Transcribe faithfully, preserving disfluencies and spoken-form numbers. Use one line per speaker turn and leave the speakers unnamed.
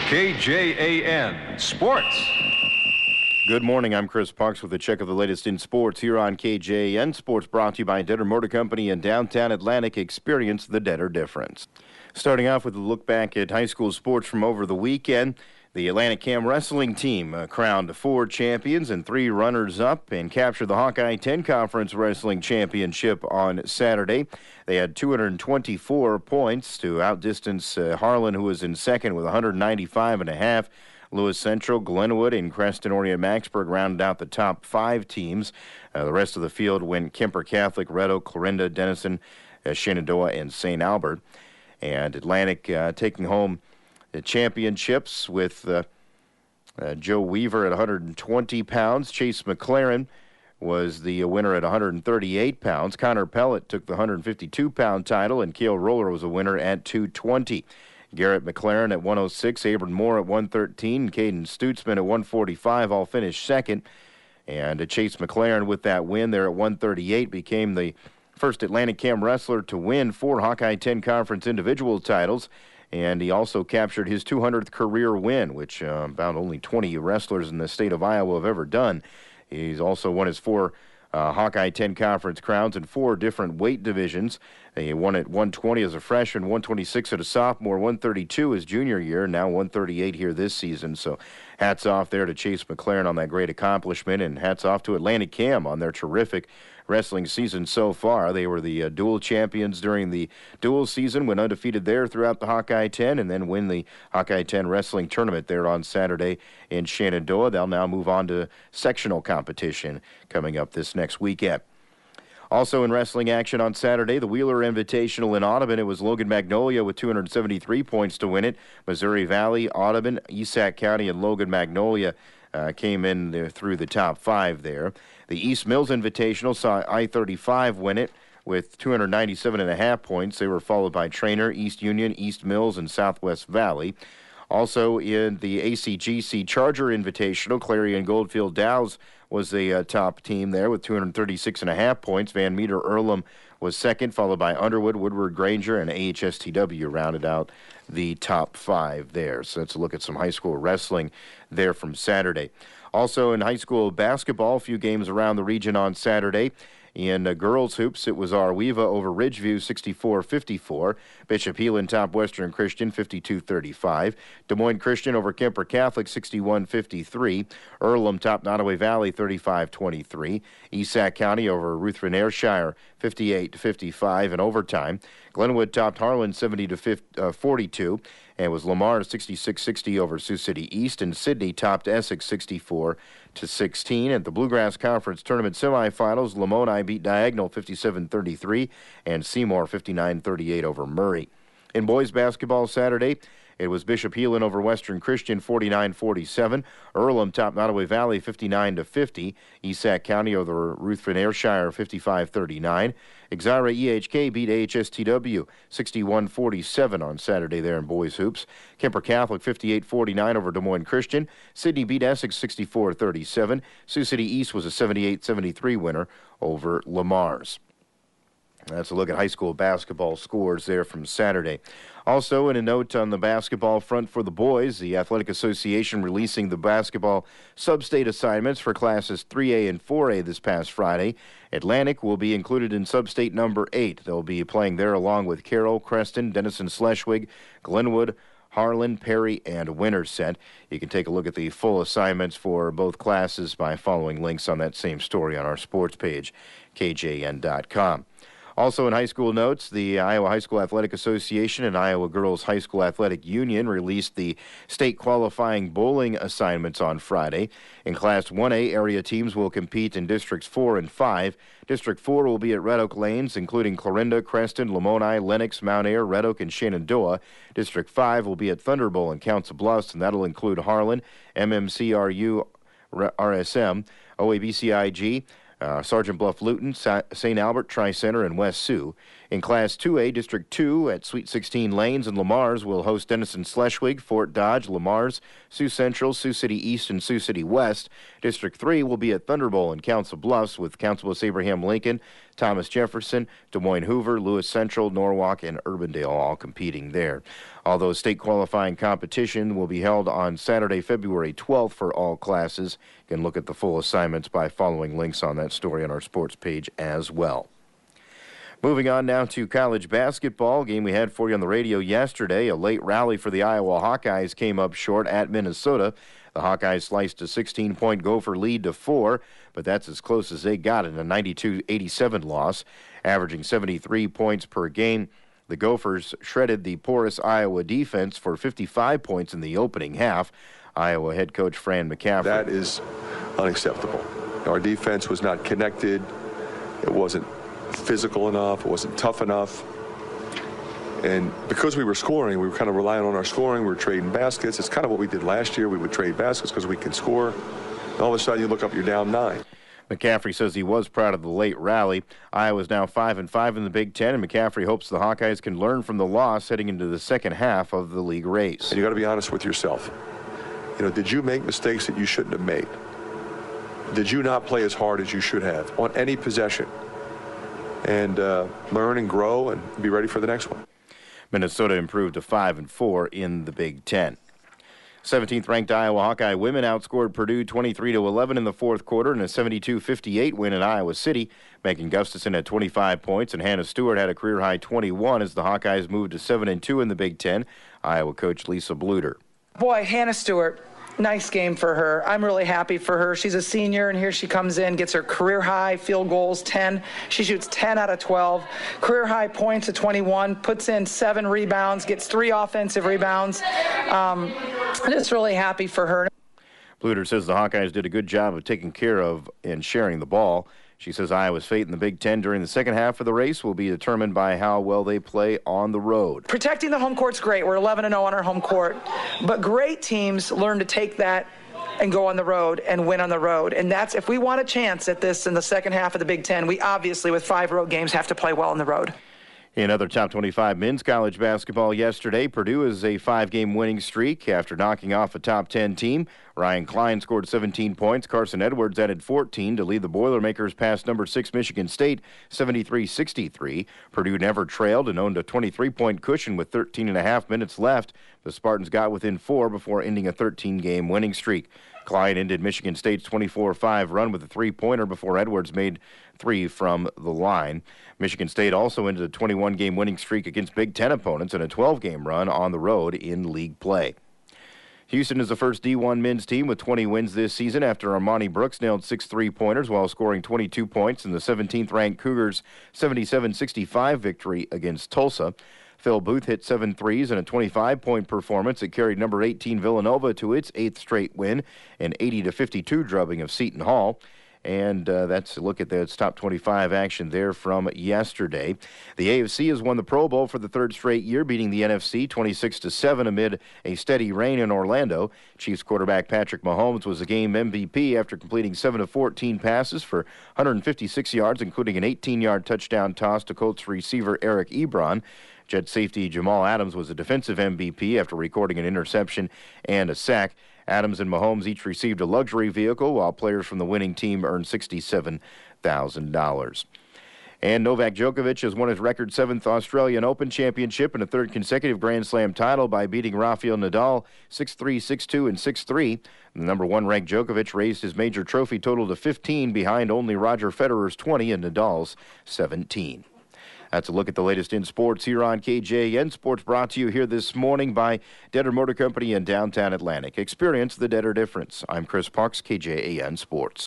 K J A N Sports.
Good morning. I'm Chris Parks with a check of the latest in sports here on K J A N Sports, brought to you by Denner Motor Company in downtown Atlantic. Experience the Denner difference. Starting off with a look back at high school sports from over the weekend. The Atlantic Cam wrestling team uh, crowned four champions and three runners-up and captured the Hawkeye ten Conference Wrestling Championship on Saturday. They had two hundred twenty-four points to outdistance uh, Harlan, who was in second with one hundred ninety-five and a half. Lewis Central, Glenwood, and Creston Orient Maxburg rounded out the top five teams. Uh, the rest of the field went Kemper Catholic, Red Oak, Clarinda, Denison, uh, Shenandoah, and Saint Albert. And Atlantic uh, taking home the championships with uh, uh, Joe Weaver at one hundred twenty pounds. Chase McLaren was the winner at one hundred thirty-eight pounds. Connor Pellet took the one hundred fifty-two pound title, and Cale Roller was a winner at two twenty. Garrett McLaren at one oh six, Abram Moore at one thirteen, Caden Stutzman at one forty-five, all finished second. And uh, Chase McLaren with that win there at one thirty-eight became the first Atlantic Cam wrestler to win four Hawkeye ten Conference individual titles. And he also captured his two hundredth career win, which uh, about only twenty wrestlers in the state of Iowa have ever done. He's also won his four uh, Hawkeye ten Conference crowns in four different weight divisions. He won at one twenty as a freshman, one twenty-six as a sophomore, one thirty-two his junior year, and now one thirty-eight here this season. So hats off there to Chase McLaren on that great accomplishment, and hats off to Atlantic Cam on their terrific wrestling season so far. They were the uh, dual champions during the dual season, went undefeated there throughout the Hawkeye ten, and then win the Hawkeye ten wrestling tournament there on Saturday in Shenandoah. They'll now move on to sectional competition coming up this next weekend. Also in wrestling action on Saturday, the Wheeler Invitational in Audubon. It was Logan Magnolia with two hundred seventy-three points to win it. Missouri Valley, Audubon, Esac County, and Logan Magnolia uh, came in there through the top five there. The East Mills Invitational saw I thirty-five win it with two hundred ninety-seven and a half points. They were followed by Trainer, East Union, East Mills, and Southwest Valley. Also in the A C G C Charger Invitational, Clarion Goldfield Dows was the uh, top team there with two hundred thirty-six and a half points. Van Meter Earlham was second, followed by Underwood, Woodward Granger, and A H S T W rounded out the top five there. So let's look at some high school wrestling there from Saturday. Also in high school basketball, a few games around the region on Saturday. In uh, girls hoops, it was Arweva over Ridgeview, sixty-four fifty-four. Bishop Heelan top Western Christian, fifty-two thirty-five. Des Moines Christian over Kemper Catholic, sixty-one fifty-three. Earlham top Nottoway Valley, thirty-five twenty-three. Esac County over Ruthven Ayrshire, fifty-eight fifty-five in overtime. Glenwood topped Harlan, seventy to forty-two. And it was Lamar sixty-six sixty over Sioux City East, and Sidney topped Essex sixty-four to sixteen. At the Bluegrass Conference Tournament semifinals, Lamoni beat Diagonal fifty-seven thirty-three, and Seymour fifty-nine thirty-eight over Murray. In boys basketball Saturday, it was Bishop Heelan over Western Christian, forty-nine forty-seven. Earlham topped Nottoway Valley, fifty-nine to fifty. Esac County over Ruthven Ayrshire, fifty-five thirty-nine. Exira E H K beat A H S T W, sixty-one forty-seven on Saturday there in boys hoops. Kemper Catholic, fifty-eight forty-nine over Des Moines Christian. Sidney beat Essex, sixty-four thirty-seven. Sioux City East was a seventy-eight seventy-three winner over Lamar's. That's a look at high school basketball scores there from Saturday. Also, in a note on the basketball front for the boys, the Athletic Association releasing the basketball sub-state assignments for classes three A and four A this past Friday. Atlantic will be included in sub-state number eight. They'll be playing there along with Carroll, Creston, Denison, Schleswig, Glenwood, Harlan, Perry, and Winterset. You can take a look at the full assignments for both classes by following links on that same story on our sports page, K J N dot com. Also in high school notes, the Iowa High School Athletic Association and Iowa Girls High School Athletic Union released the state qualifying bowling assignments on Friday. In Class one A, area teams will compete in Districts four and five. District four will be at Red Oak Lanes, including Clarinda, Creston, Lamoni, Lennox, Mount Ayr, Red Oak, and Shenandoah. District five will be at Thunderbowl and Council Bluffs, and that'll include Harlan, M M C R U, R S M, O A B C I G, Uh, Sergeant Bluff Luton, Saint Albert, Tri-Center, and West Sioux. In Class two A, District two at Sweet sixteen Lanes and Lamar's will host Denison Schleswig, Fort Dodge, Lamar's, Sioux Central, Sioux City East, and Sioux City West. District three will be at Thunderbowl in Council Bluffs with Council Bluffs Abraham Lincoln, Thomas Jefferson, Des Moines Hoover, Lewis Central, Norwalk, and Urbandale all competing there. Although state qualifying competition will be held on Saturday, February twelfth for all classes. You can look at the full assignments by following links on that story on our sports page as well. Moving on now to college basketball, game we had for you on the radio yesterday. A late rally for the Iowa Hawkeyes came up short at Minnesota. The Hawkeyes sliced a sixteen-point Gopher lead to four, but that's as close as they got in a ninety-two eighty-seven loss, averaging seventy-three points per game. The Gophers shredded the porous Iowa defense for fifty-five points in the opening half. Iowa head coach Fran McCaffery.
That is unacceptable. Our defense was not connected. It wasn't physical enough. It wasn't tough enough. And because we were scoring, we were kind of relying on our scoring. We were trading baskets. It's kind of what we did last year. We would trade baskets because we can score. And all of a sudden, you look up, you're down nine.
McCaffery says he was proud of the late rally. Iowa's now five and five in the Big Ten, and McCaffery hopes the Hawkeyes can learn from the loss heading into the second half of the league race.
And you got to be honest with yourself. You know, did you make mistakes that you shouldn't have made? Did you not play as hard as you should have on any possession? And uh, learn and grow and be ready for the next one.
Minnesota improved to five and four in the Big Ten. seventeenth ranked Iowa Hawkeye women outscored Purdue twenty-three to eleven in the fourth quarter in a seventy-two fifty-eight win in Iowa City. Megan Gustafson had twenty-five points and Hannah Stewart had a career high twenty-one as the Hawkeyes moved to seven and two in the Big Ten. Iowa coach Lisa Bluter.
Boy, Hannah Stewart. Nice game for her. I'm really happy for her. She's a senior, and here she comes in, gets her career high field goals, ten. She shoots ten out of twelve. Career high points at twenty-one, puts in seven rebounds, gets three offensive rebounds. Um, just really happy for her.
Bluter says the Hawkeyes did a good job of taking care of and sharing the ball. She says Iowa's fate in the Big Ten during the second half of the race will be determined by how well they play on the road.
Protecting the home court's great. We're eleven and oh on our home court. But great teams learn to take that and go on the road and win on the road. And that's, if we want a chance at this in the second half of the Big Ten, we obviously, with five road games, have to play well on the road.
In other top twenty-five men's college basketball yesterday, Purdue is a five-game winning streak after knocking off a top ten team. Ryan Klein scored seventeen points. Carson Edwards added fourteen to lead the Boilermakers past number six Michigan State seventy-three sixty-three. Purdue never trailed and owned a twenty-three-point cushion with thirteen and a half minutes left. The Spartans got within four before ending a thirteen-game winning streak. Klein ended Michigan State's twenty-four five run with a three-pointer before Edwards made three from the line. Michigan State also ended a twenty-one-game winning streak against Big Ten opponents and a twelve-game run on the road in league play. Houston is the first D one men's team with twenty wins this season after Armani Brooks nailed six three-pointers while scoring twenty-two points in the seventeenth-ranked Cougars' seventy-seven sixty-five victory against Tulsa. Phil Booth hit seven threes in a twenty-five-point performance that carried number eighteen Villanova to its eighth straight win, an eighty to fifty-two drubbing of Seton Hall. And uh, that's a look at the top twenty-five action there from yesterday. The A F C has won the Pro Bowl for the third straight year, beating the N F C twenty-six to seven amid a steady rain in Orlando. Chiefs quarterback Patrick Mahomes was the game M V P after completing seven of fourteen passes for one hundred fifty-six yards, including an eighteen-yard touchdown toss to Colts receiver Eric Ebron. Jet safety Jamal Adams was a defensive M V P after recording an interception and a sack. Adams and Mahomes each received a luxury vehicle, while players from the winning team earned sixty-seven thousand dollars. And Novak Djokovic has won his record seventh Australian Open championship and a third consecutive Grand Slam title by beating Rafael Nadal six three, six two, and six three. The number one ranked Djokovic raised his major trophy total to fifteen, behind only Roger Federer's twenty and Nadal's seventeen. That's a look at the latest in sports here on K J A N Sports, brought to you here this morning by Detter Motor Company in downtown Atlantic. Experience the Detter difference. I'm Chris Parks, K J A N Sports.